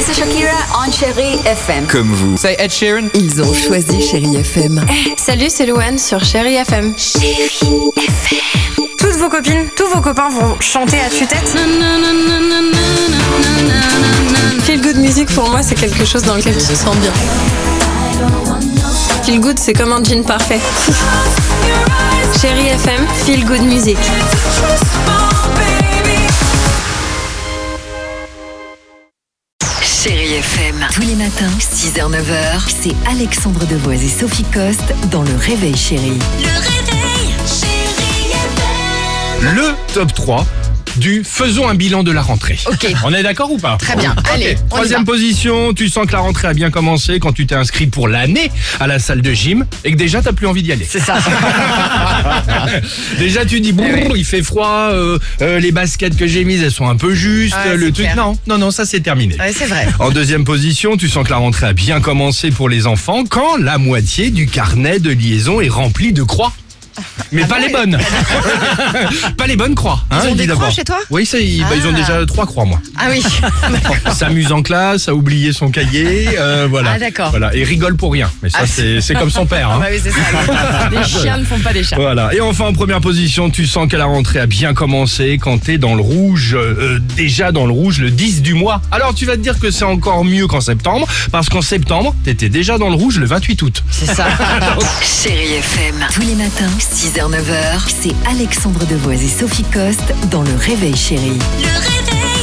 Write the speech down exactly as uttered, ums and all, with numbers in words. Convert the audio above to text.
c'est Shakira on Chérie F M. Comme vous. C'est Ed Sheeran. Ils ont choisi Chérie F M. Hey, salut, c'est Louane sur Chérie F M. Chérie F M. Toutes vos copines, tous vos copains vont chanter à tue-tête. Feel good music pour moi, c'est quelque chose dans lequel tu te sens bien. Feel good, c'est comme un jean parfait. Chérie F M, feel good music. Chérie F M. Tous les matins, six heures neuf heures, c'est Alexandre Devoise et Sophie Coste dans Le Réveil Chérie. Le réveil, Chérie F M. Le top trois du faisons un bilan de la rentrée. Ok. On est d'accord ou pas? Très bien. Ok. Allez, on y Troisième va. position, tu sens que la rentrée a bien commencé quand tu t'es inscrit pour l'année à la salle de gym et que déjà t'as plus envie d'y aller. C'est ça. Déjà tu dis bon, Eh oui. il fait froid, euh, euh, les baskets que j'ai mises elles sont un peu justes, Ouais, le c'est truc. clair. Non, non, non, ça c'est terminé. Ouais, c'est vrai. En deuxième position, tu sens que la rentrée a bien commencé pour les enfants quand la moitié du carnet de liaison est rempli de croix. Mais pas les bonnes. Pas les bonnes croix. Hein, Ils ont il dit des croix d'abord. chez toi? Oui, ça, ils, bah, ils ont Ah. déjà trois croix, moi. Ah oui. S'amuse en classe, a oublié son cahier, euh, voilà. Ah, d'accord. Voilà, et rigole pour rien. Mais ça, Ah, c'est c'est comme son père. Hein. Ah oui, c'est ça. Les chiens ne font pas des chats. Voilà. Et enfin, en première position, tu sens que la rentrée a bien commencé quand t'es dans le rouge, euh, déjà dans le rouge le dix du mois. Alors, tu vas te dire que c'est encore mieux qu'en septembre, parce qu'en septembre, t'étais déjà dans le rouge le vingt-huit août. C'est ça. Chérie F M. Tous les matins, six heures neuf heures, c'est Alexandre Devoise et Sophie Coste dans Le Réveil Chérie. Le réveil.